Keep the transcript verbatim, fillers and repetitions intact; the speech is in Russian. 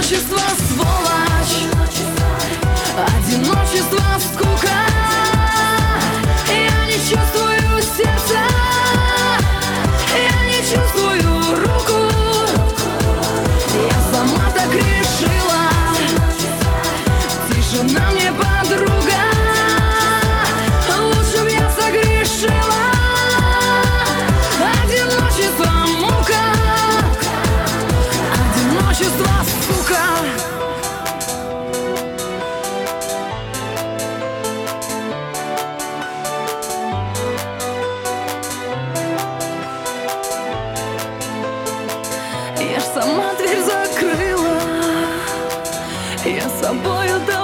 Одиночество, сволочь, одиночество, скука. Я не чувствую сердца, я не чувствую руку. Я сама так решила, тишина мне подруга. Лучше б я согрешила. Одиночество, мука, одиночество, сука. Я ж сама дверь закрыла, я собою довольна.